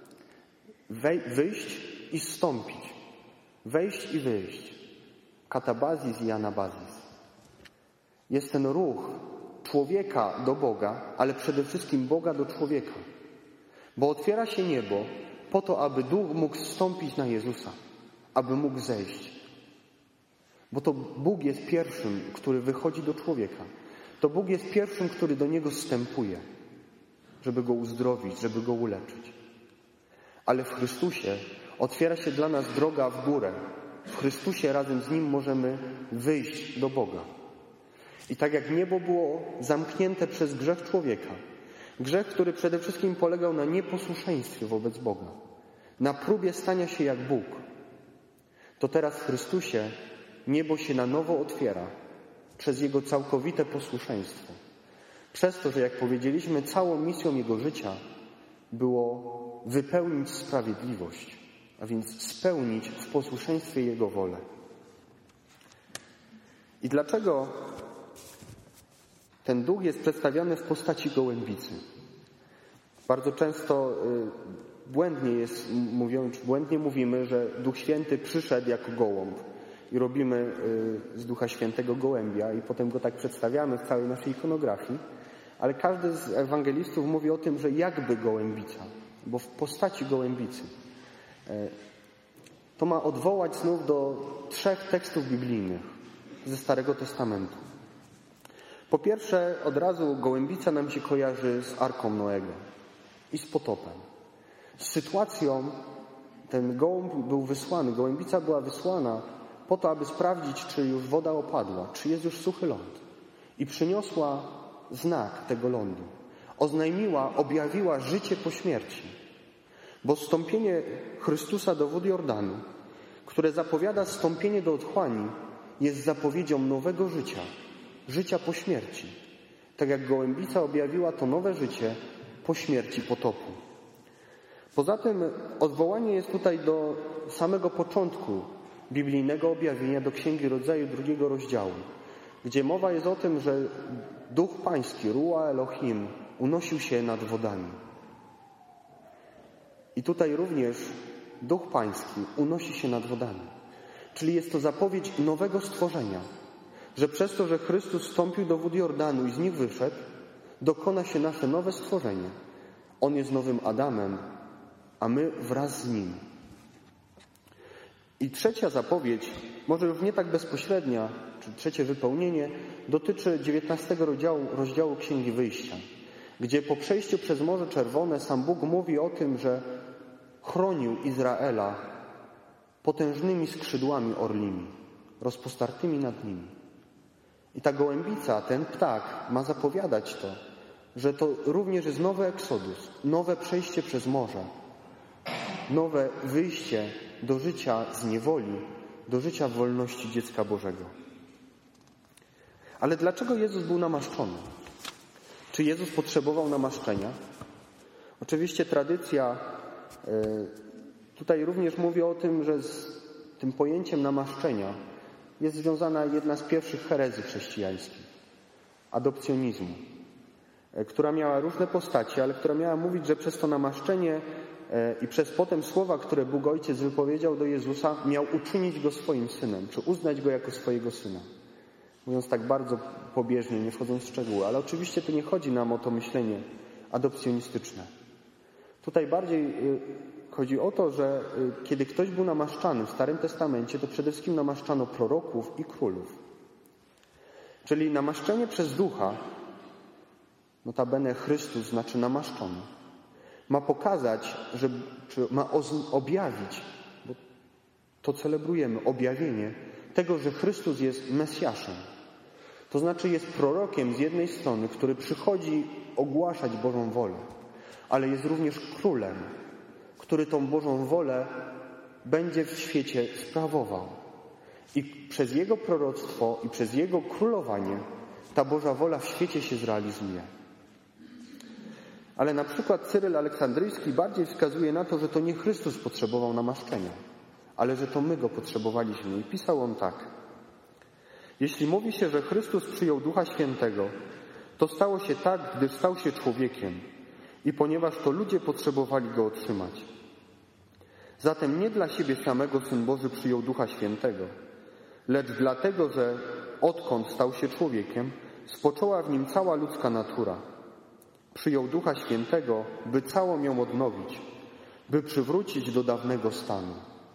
Wyjść i zstąpić. Wejść i wyjść. Katabazis i anabazis. Jest ten ruch człowieka do Boga, ale przede wszystkim Boga do człowieka. Bo otwiera się niebo po to, aby Duch mógł zstąpić na Jezusa, aby mógł zejść. Bo to Bóg jest pierwszym, który wychodzi do człowieka. To Bóg jest pierwszym, który do niego zstępuje, żeby go uzdrowić, żeby go uleczyć. Ale w Chrystusie otwiera się dla nas droga w górę. W Chrystusie razem z Nim możemy wyjść do Boga. I tak jak niebo było zamknięte przez grzech człowieka, grzech, który przede wszystkim polegał na nieposłuszeństwie wobec Boga, na próbie stania się jak Bóg, to teraz w Chrystusie niebo się na nowo otwiera przez Jego całkowite posłuszeństwo. Przez to, że jak powiedzieliśmy, całą misją Jego życia było wypełnić sprawiedliwość, a więc spełnić w posłuszeństwie Jego wolę. I dlaczego ten Duch jest przedstawiany w postaci gołębicy? Bardzo często błędnie mówimy, że Duch Święty przyszedł jako gołąb i robimy z Ducha Świętego gołębia i potem go tak przedstawiamy w całej naszej ikonografii, ale każdy z ewangelistów mówi o tym, że jakby gołębica, bo w postaci gołębicy. To ma odwołać znów do 3 tekstów biblijnych ze Starego Testamentu. Po pierwsze, od razu gołębica nam się kojarzy z Arką Noego i z potopem. Z sytuacją ten gołąb był wysłany, gołębica była wysłana po to, aby sprawdzić, czy już woda opadła, czy jest już suchy ląd. I przyniosła znak tego lądu. oznajmiła, objawiła życie po śmierci. Bo zstąpienie Chrystusa do wód Jordanu, które zapowiada zstąpienie do otchłani, jest zapowiedzią nowego życia, życia po śmierci. Tak jak gołębica objawiła to nowe życie po śmierci potopu. Poza tym odwołanie jest tutaj do samego początku biblijnego objawienia, do Księgi Rodzaju 2 rozdziału, gdzie mowa jest o tym, że Duch Pański, Ruach Elohim, unosił się nad wodami. I tutaj również Duch Pański unosi się nad wodami. Czyli jest to zapowiedź nowego stworzenia, że przez to, że Chrystus wstąpił do wód Jordanu i z nich wyszedł, dokona się nasze nowe stworzenie. On jest nowym Adamem, a my wraz z Nim. I trzecia zapowiedź, może już nie tak bezpośrednia, czy trzecie wypełnienie, dotyczy 19 rozdziału Księgi Wyjścia, gdzie po przejściu przez Morze Czerwone sam Bóg mówi o tym, że chronił Izraela potężnymi skrzydłami orlimi, rozpostartymi nad nimi. I ta gołębica, ten ptak ma zapowiadać to, że to również jest nowy eksodus, nowe przejście przez morze, nowe wyjście do życia z niewoli, do życia w wolności dziecka Bożego. Ale dlaczego Jezus był namaszczony? Czy Jezus potrzebował namaszczenia? Oczywiście tradycja tutaj również mówi o tym, że z tym pojęciem namaszczenia jest związana jedna z pierwszych herezji chrześcijańskich, adopcjonizmu, która miała różne postacie, ale która miała mówić, że przez to namaszczenie i przez potem słowa, które Bóg Ojciec wypowiedział do Jezusa, miał uczynić Go swoim synem, czy uznać Go jako swojego syna. Mówiąc tak bardzo pobieżnie, nie wchodząc w szczegóły, ale oczywiście tu nie chodzi nam o to myślenie adopcjonistyczne. Tutaj bardziej chodzi o to, że kiedy ktoś był namaszczany w Starym Testamencie, to przede wszystkim namaszczano proroków i królów. Czyli namaszczenie przez Ducha, notabene Chrystus znaczy namaszczony, ma pokazać, czy ma objawić, bo to celebrujemy, objawienie tego, że Chrystus jest Mesjaszem. To znaczy jest prorokiem z jednej strony, który przychodzi ogłaszać Bożą wolę, ale jest również królem, który tą Bożą wolę będzie w świecie sprawował. I przez Jego proroctwo i przez Jego królowanie ta Boża wola w świecie się zrealizuje. Ale na przykład Cyryl Aleksandryjski bardziej wskazuje na to, że to nie Chrystus potrzebował namaszczenia, ale że to my Go potrzebowaliśmy. I pisał on tak. Jeśli mówi się, że Chrystus przyjął Ducha Świętego, to stało się tak, gdyż stał się człowiekiem i ponieważ to ludzie potrzebowali Go otrzymać. Zatem nie dla siebie samego Syn Boży przyjął Ducha Świętego, lecz dlatego, że odkąd stał się człowiekiem, spoczęła w Nim cała ludzka natura. Przyjął Ducha Świętego, by całą ją odnowić, by przywrócić do dawnego stanu.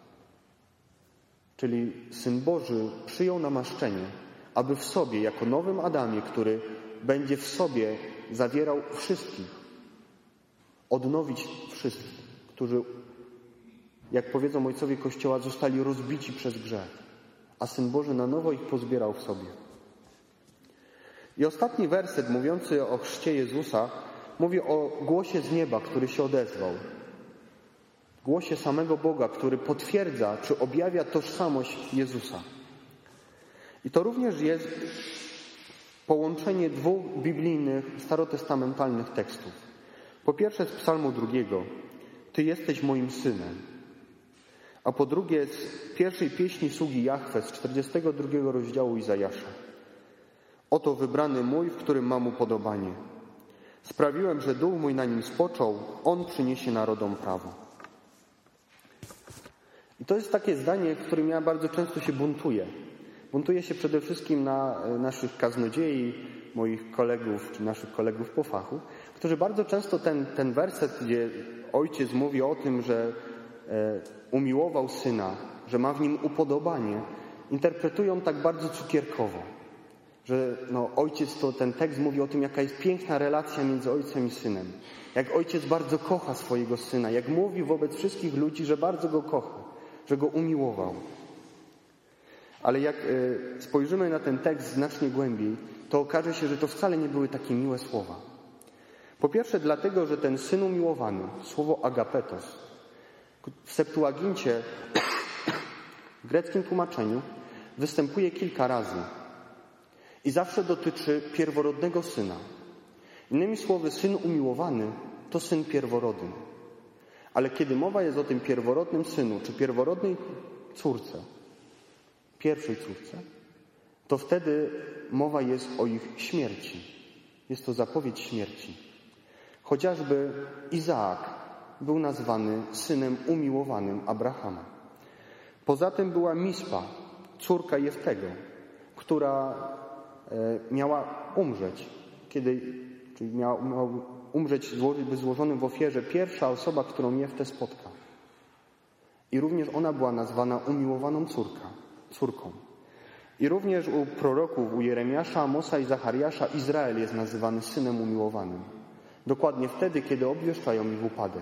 Czyli Syn Boży przyjął namaszczenie, aby w sobie, jako nowym Adamie, który będzie w sobie zawierał wszystkich, odnowić wszystkich, którzy, jak powiedzą ojcowie Kościoła, zostali rozbici przez grzech, a Syn Boży na nowo ich pozbierał w sobie. I ostatni werset mówiący o chrzcie Jezusa mówi o głosie z nieba, który się odezwał. Głosie samego Boga, który potwierdza czy objawia tożsamość Jezusa. I to również jest połączenie dwóch biblijnych, starotestamentalnych tekstów. Po pierwsze z Psalmu 2. Ty jesteś moim synem. A po drugie z pierwszej pieśni sługi Jahwe z 42 rozdziału Izajasza. Oto wybrany mój, w którym mam upodobanie. Sprawiłem, że duch mój na nim spoczął, on przyniesie narodom prawo. I to jest takie zdanie, w którym ja bardzo często się buntuję. Buntuję się przede wszystkim na naszych kaznodziei, moich kolegów, czy naszych kolegów po fachu, którzy bardzo często ten werset, gdzie ojciec mówi o tym, że umiłował syna, że ma w nim upodobanie, interpretują tak bardzo cukierkowo. Że ojciec, ten tekst mówi o tym, jaka jest piękna relacja między ojcem i synem. Jak ojciec bardzo kocha swojego syna, jak mówi wobec wszystkich ludzi, że bardzo go kocha, że go umiłował. Ale jak spojrzymy na ten tekst znacznie głębiej, to okaże się, że to wcale nie były takie miłe słowa. Po pierwsze dlatego, że ten Syn umiłowany, słowo agapetos, w Septuagincie, w greckim tłumaczeniu, występuje kilka razy i zawsze dotyczy pierworodnego Syna. Innymi słowy, Syn umiłowany to Syn pierworodny. Ale kiedy mowa jest o tym pierworodnym Synu, czy pierworodnej córce, pierwszej córce, to wtedy mowa jest o ich śmierci. Jest to zapowiedź śmierci. Chociażby Izaak był nazwany synem umiłowanym Abrahama. Poza tym była Mispa, córka Jeftego, która miała umrzeć, czyli miała umrzeć złożonym w ofierze pierwsza osoba, którą Jeftę spotka. I również ona była nazwana umiłowaną córką. I również u proroków, u Jeremiasza, Amosa i Zachariasza Izrael jest nazywany synem umiłowanym. Dokładnie wtedy, kiedy obwieszczają ich upadek.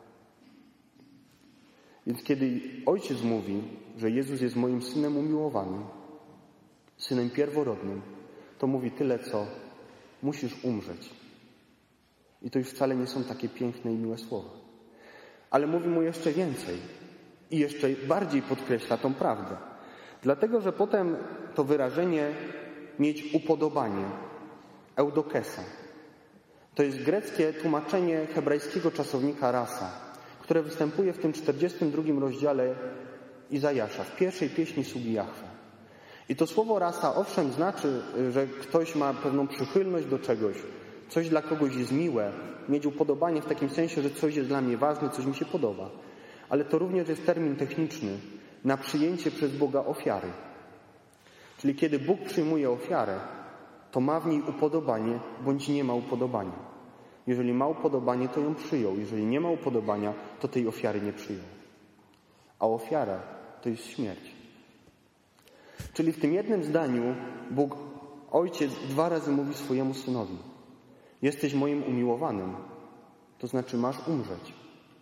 Więc kiedy Ojciec mówi, że Jezus jest moim Synem umiłowanym, Synem pierworodnym, to mówi tyle, co musisz umrzeć. I to już wcale nie są takie piękne i miłe słowa. Ale mówi mu jeszcze więcej i jeszcze bardziej podkreśla tą prawdę. Dlatego, że potem to wyrażenie mieć upodobanie, eudokesa, to jest greckie tłumaczenie hebrajskiego czasownika rasa, które występuje w tym 42 rozdziale Izajasza, w pierwszej pieśni sługi Jahwe. I to słowo rasa owszem znaczy, że ktoś ma pewną przychylność do czegoś, coś dla kogoś jest miłe, mieć upodobanie w takim sensie, że coś jest dla mnie ważne, coś mi się podoba. Ale to również jest termin techniczny na przyjęcie przez Boga ofiary. Czyli kiedy Bóg przyjmuje ofiarę, to ma w niej upodobanie, bądź nie ma upodobania. Jeżeli ma upodobanie, to ją przyjął. Jeżeli nie ma upodobania, to tej ofiary nie przyjął. A ofiara to jest śmierć. Czyli w tym jednym zdaniu Bóg, Ojciec, 2 razy mówi swojemu Synowi: jesteś moim umiłowanym, to znaczy masz umrzeć.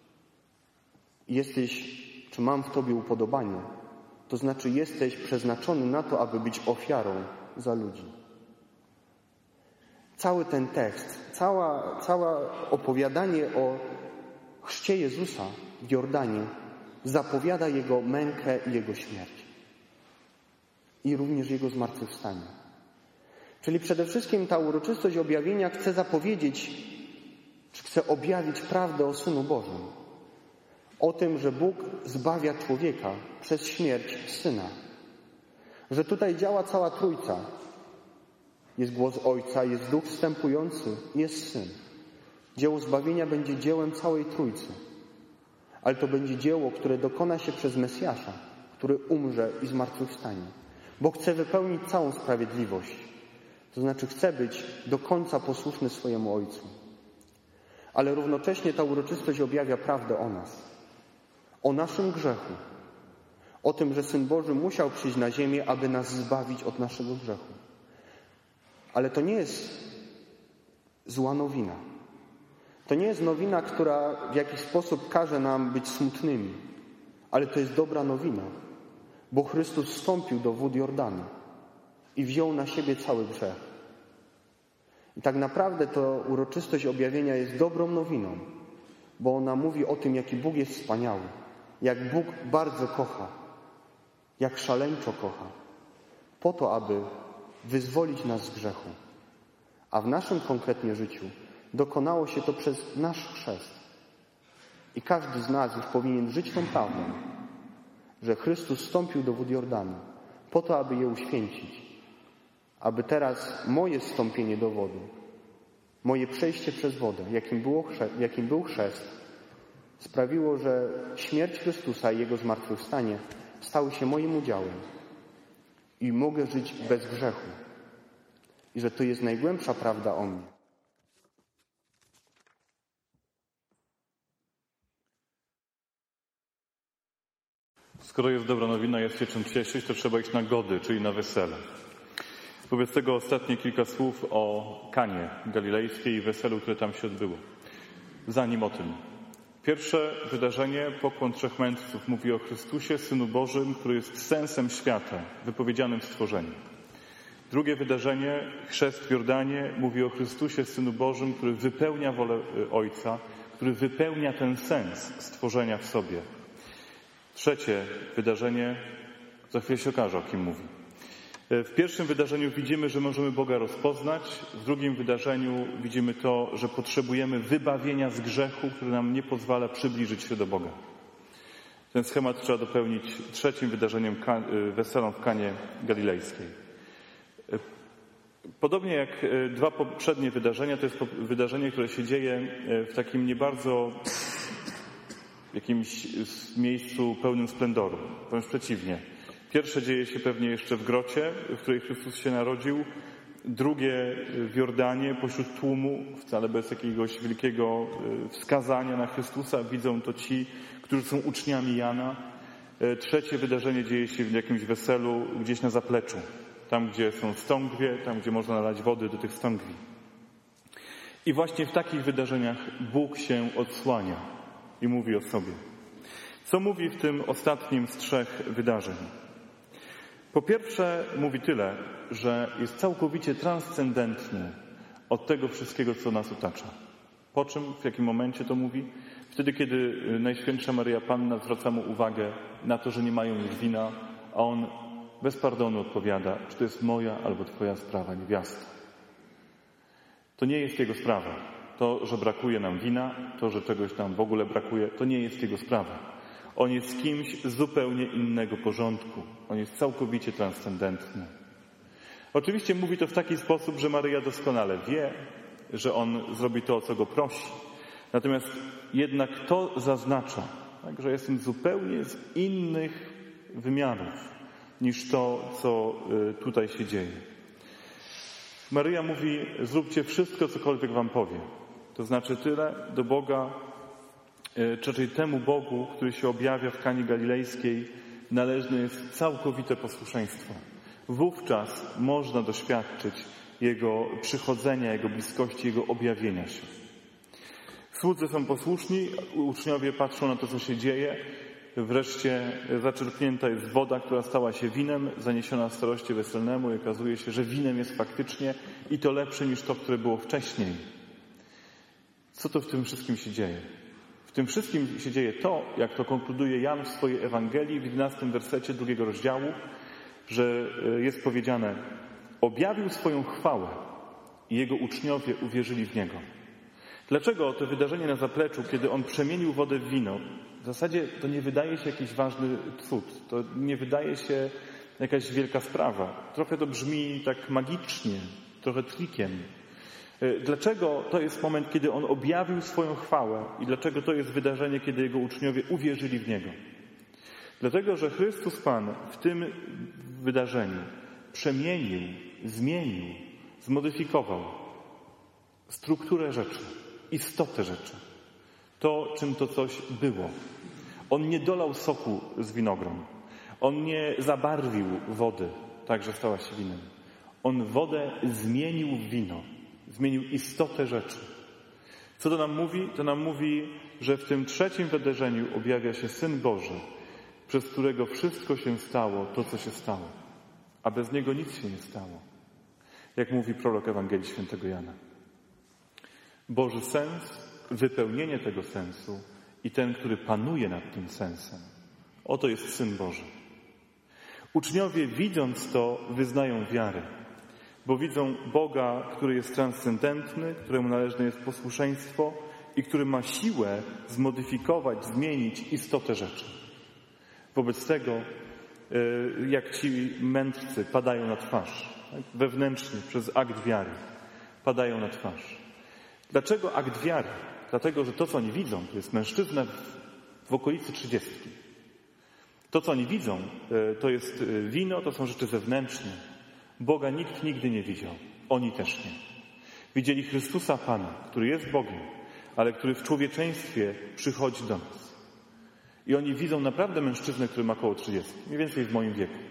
Czy mam w Tobie upodobanie, to znaczy jesteś przeznaczony na to, aby być ofiarą za ludzi. Cały ten tekst, całe opowiadanie o chrzcie Jezusa w Jordanie zapowiada Jego mękę i Jego śmierć. I również Jego zmartwychwstanie. Czyli przede wszystkim ta uroczystość objawienia chce zapowiedzieć, czy chce objawić prawdę o Synu Bożym. O tym, że Bóg zbawia człowieka przez śmierć Syna. Że tutaj działa cała Trójca. Jest głos Ojca, jest Duch wstępujący, jest Syn. Dzieło zbawienia będzie dziełem całej Trójcy. Ale to będzie dzieło, które dokona się przez Mesjasza, który umrze i zmartwychwstanie. Bo chce wypełnić całą sprawiedliwość. To znaczy chce być do końca posłuszny swojemu Ojcu. Ale równocześnie ta uroczystość objawia prawdę o nas. O naszym grzechu. O tym, że Syn Boży musiał przyjść na ziemię, aby nas zbawić od naszego grzechu. Ale to nie jest zła nowina. To nie jest nowina, która w jakiś sposób każe nam być smutnymi. Ale to jest dobra nowina. Bo Chrystus wstąpił do wód Jordanu i wziął na siebie cały grzech. I tak naprawdę to uroczystość objawienia jest dobrą nowiną, bo ona mówi o tym, jaki Bóg jest wspaniały, jak Bóg bardzo kocha, jak szaleńczo kocha, po to, aby wyzwolić nas z grzechu. A w naszym konkretnie życiu dokonało się to przez nasz chrzest. I każdy z nas już powinien żyć tą prawdą, że Chrystus wstąpił do wód Jordanu po to, aby je uświęcić. Aby teraz moje wstąpienie do wody, moje przejście przez wodę, jakim był chrzest, sprawiło, że śmierć Chrystusa i Jego zmartwychwstanie stały się moim udziałem i mogę żyć bez grzechu. I że to jest najgłębsza prawda o mnie. Skoro jest dobra nowina, jest się czym cieszyć, to trzeba iść na gody, czyli na wesele. Wobec tego ostatnie kilka słów o Kanie Galilejskiej i weselu, które tam się odbyło. Zanim o tym. Pierwsze wydarzenie, pokłon 3 mędrców, mówi o Chrystusie, Synu Bożym, który jest sensem świata, wypowiedzianym w stworzeniu. Drugie wydarzenie, chrzest w Jordanie, mówi o Chrystusie, Synu Bożym, który wypełnia wolę Ojca, który wypełnia ten sens stworzenia w sobie. Trzecie wydarzenie, za chwilę się okaże, o kim mówi. W pierwszym wydarzeniu widzimy, że możemy Boga rozpoznać. W drugim wydarzeniu widzimy to, że potrzebujemy wybawienia z grzechu, który nam nie pozwala przybliżyć się do Boga. Ten schemat trzeba dopełnić trzecim wydarzeniem weselą w Kanie Galilejskiej. Podobnie jak dwa poprzednie wydarzenia, to jest wydarzenie, które się dzieje w takim nie bardzo jakimś miejscu pełnym splendoru. Wręcz przeciwnie. Pierwsze dzieje się pewnie jeszcze w grocie, w której Chrystus się narodził. Drugie w Jordanie, pośród tłumu, wcale bez jakiegoś wielkiego wskazania na Chrystusa. Widzą to ci, którzy są uczniami Jana. Trzecie wydarzenie dzieje się w jakimś weselu gdzieś na zapleczu. Tam, gdzie są stągwie, tam, gdzie można nalać wody do tych stągwi. I właśnie w takich wydarzeniach Bóg się odsłania i mówi o sobie. Co mówi w tym ostatnim z trzech wydarzeń? Po pierwsze mówi tyle, że jest całkowicie transcendentny od tego wszystkiego, co nas otacza. Po czym, w jakim momencie to mówi? Wtedy, kiedy Najświętsza Maryja Panna zwraca mu uwagę na to, że nie mają już wina, a on bez pardonu odpowiada, czy to jest moja albo twoja sprawa, niewiasta. To nie jest jego sprawa. To, że brakuje nam wina, to, że czegoś tam w ogóle brakuje, to nie jest jego sprawa. On jest kimś zupełnie innego porządku. On jest całkowicie transcendentny. Oczywiście mówi to w taki sposób, że Maryja doskonale wie, że on zrobi to, o co go prosi. Natomiast jednak to zaznacza, tak, że jestem zupełnie z innych wymiarów niż to, co tutaj się dzieje. Maryja mówi, zróbcie wszystko, cokolwiek wam powie. To znaczy tyle do Boga, czy raczej temu Bogu, który się objawia w Kanie Galilejskiej, należne jest całkowite posłuszeństwo. Wówczas można doświadczyć Jego przychodzenia, Jego bliskości, Jego objawienia się. Słudzy są posłuszni, uczniowie patrzą na to, co się dzieje. Wreszcie zaczerpnięta jest woda, która stała się winem, zaniesiona staroście weselnemu i okazuje się, że winem jest faktycznie i to lepsze niż to, które było wcześniej. Co to w tym wszystkim się dzieje? W tym wszystkim się dzieje to, jak to konkluduje Jan w swojej Ewangelii w 11 wersecie 2 rozdziału, że jest powiedziane: objawił swoją chwałę i jego uczniowie uwierzyli w Niego. Dlaczego to wydarzenie na zapleczu, kiedy On przemienił wodę w wino, w zasadzie to nie wydaje się jakiś ważny cud, to nie wydaje się jakaś wielka sprawa. Trochę to brzmi tak magicznie, trochę trikiem. Dlaczego to jest moment, kiedy On objawił swoją chwałę i dlaczego to jest wydarzenie, kiedy Jego uczniowie uwierzyli w Niego? Dlatego, że Chrystus Pan w tym wydarzeniu przemienił, zmienił, zmodyfikował strukturę rzeczy, istotę rzeczy. To, czym to coś było. On nie dolał soku z winogron. On nie zabarwił wody, tak że stała się winem. On wodę zmienił w wino. Zmienił istotę rzeczy. Co to nam mówi? To nam mówi, że w tym trzecim wydarzeniu objawia się Syn Boży, przez którego wszystko się stało, to co się stało. A bez Niego nic się nie stało. Jak mówi prorok Ewangelii Świętego Jana. Boży sens, wypełnienie tego sensu i ten, który panuje nad tym sensem. Oto jest Syn Boży. Uczniowie, widząc to, wyznają wiarę, bo widzą Boga, który jest transcendentny, któremu należne jest posłuszeństwo i który ma siłę zmodyfikować, zmienić istotę rzeczy. Wobec tego, jak ci mędrcy padają na twarz, tak? Wewnętrznie, przez akt wiary, padają na twarz. Dlaczego akt wiary? Dlatego, że to, co oni widzą, to jest mężczyzna w okolicy 30. To, co oni widzą, to jest wino, to są rzeczy zewnętrzne. Boga nikt nigdy nie widział. Oni też nie. Widzieli Chrystusa Pana, który jest Bogiem, ale który w człowieczeństwie przychodzi do nas. I oni widzą naprawdę mężczyznę, który ma około 30. Mniej więcej w moim wieku.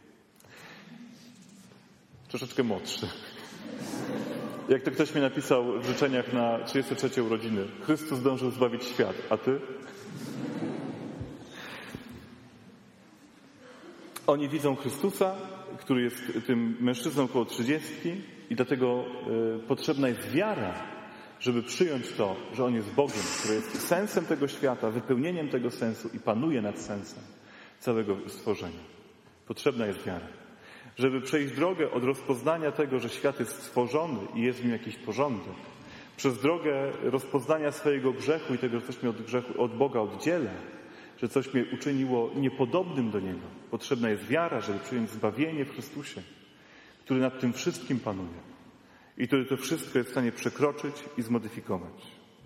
Troszeczkę młodszy. Jak to ktoś mi napisał w życzeniach na 33 urodziny. Chrystus zdążył zbawić świat, a ty? Oni widzą Chrystusa, który jest tym mężczyzną około 30 i dlatego potrzebna jest wiara, żeby przyjąć to, że On jest Bogiem, który jest sensem tego świata, wypełnieniem tego sensu i panuje nad sensem całego stworzenia. Potrzebna jest wiara. Żeby przejść drogę od rozpoznania tego, że świat jest stworzony i jest w nim jakiś porządek, przez drogę rozpoznania swojego grzechu i tego, że coś mnie od Boga oddziela, że coś mnie uczyniło niepodobnym do Niego. Potrzebna jest wiara, żeby przyjąć zbawienie w Chrystusie, który nad tym wszystkim panuje i który to wszystko jest w stanie przekroczyć i zmodyfikować.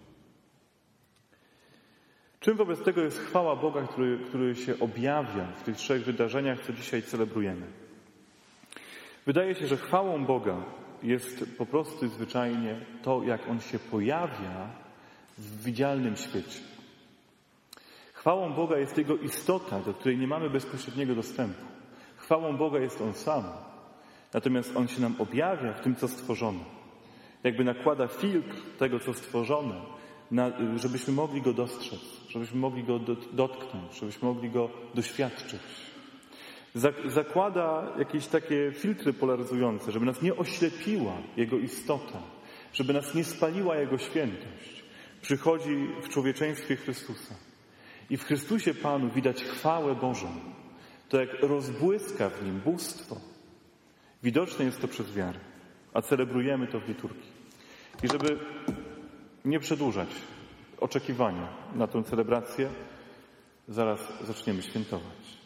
Czym wobec tego jest chwała Boga, który się objawia w tych 3 wydarzeniach, co dzisiaj celebrujemy? Wydaje się, że chwałą Boga jest po prostu zwyczajnie to, jak On się pojawia w widzialnym świecie. Chwałą Boga jest Jego istota, do której nie mamy bezpośredniego dostępu. Chwałą Boga jest On sam. Natomiast On się nam objawia w tym, co stworzone. Jakby nakłada filtr tego, co stworzone, żebyśmy mogli Go dostrzec, żebyśmy mogli Go dotknąć, żebyśmy mogli Go doświadczyć. Zakłada jakieś takie filtry polaryzujące, żeby nas nie oślepiła Jego istota, żeby nas nie spaliła Jego świętość. Przychodzi w człowieczeństwie Chrystusa. I w Chrystusie Panu widać chwałę Bożą. To jak rozbłyska w Nim bóstwo. Widoczne jest to przez wiarę, a celebrujemy to w liturgii. I żeby nie przedłużać oczekiwania na tę celebrację, zaraz zaczniemy świętować.